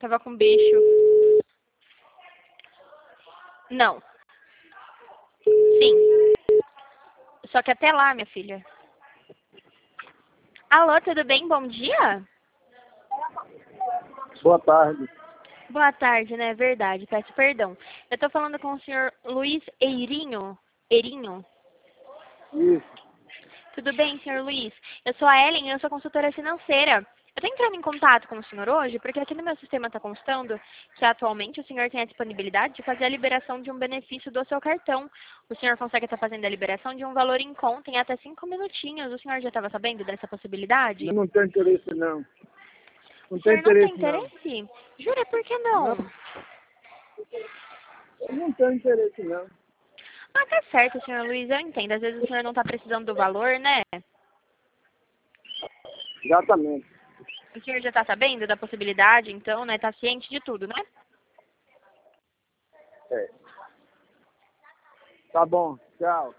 tava com bicho. Não. Sim. Só que até lá, minha filha. Alô, tudo bem? Bom dia? Boa tarde. Boa tarde, né? Verdade, peço perdão. Eu tô falando com o senhor Luiz Eirinho. Eirinho? Isso. Tudo bem, senhor Luiz? Eu sou a Ellen, eu sou consultora financeira. Eu tô entrando em contato com o senhor hoje, porque aqui no meu sistema está constando que atualmente o senhor tem a disponibilidade de fazer a liberação de um benefício do seu cartão. O senhor consegue estar fazendo a liberação de um valor em conta em até 5 minutinhos. O senhor já estava sabendo dessa possibilidade? Eu não tenho interesse, não. Não O tenho senhor não tem interesse, não. interesse? Jura, por que não? Eu não tenho interesse, não. Ah, tá certo, senhor Luiz, eu entendo. Às vezes o senhor não está precisando do valor, né? Exatamente. O senhor já está sabendo da possibilidade, então, né? Está ciente de tudo, né? É. Tá bom. Tchau.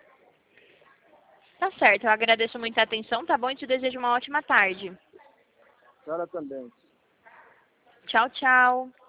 Tá certo, eu agradeço muito a atenção, tá bom? E te desejo uma ótima tarde. A senhora também. Tchau, tchau.